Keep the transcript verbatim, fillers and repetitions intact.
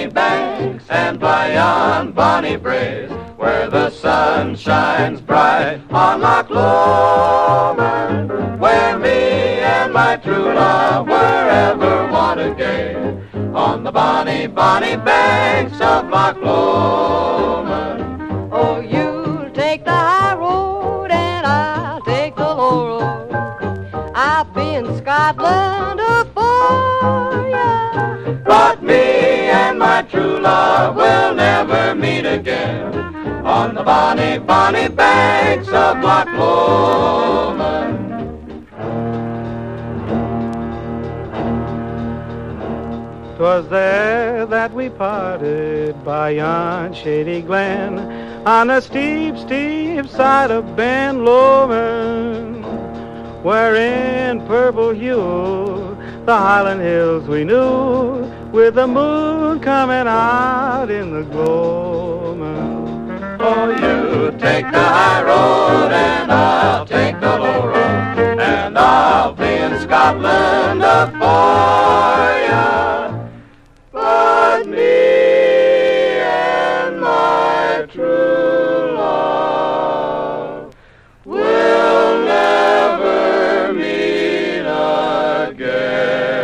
bonny banks and by yon bonny braes, where the sun shines bright on Loch Lomond, where me and my true love were ever wanted gay, on the bonny, bonny banks of Loch Lomond. Oh, you'll take the high road and I'll take the low road. I've been Scotland afore, yeah. But me and my true love will never meet again, on the bonny, bonny banks of Loch Lomond. 'Twas there that we parted by yon shady glen, on the steep, steep side of Ben Lomond, where in purple hue the Highland hills we knew, with the moon coming out in the gloaming. Oh, you take the high road and I'll take the low road, and I'll be in Scotland afore.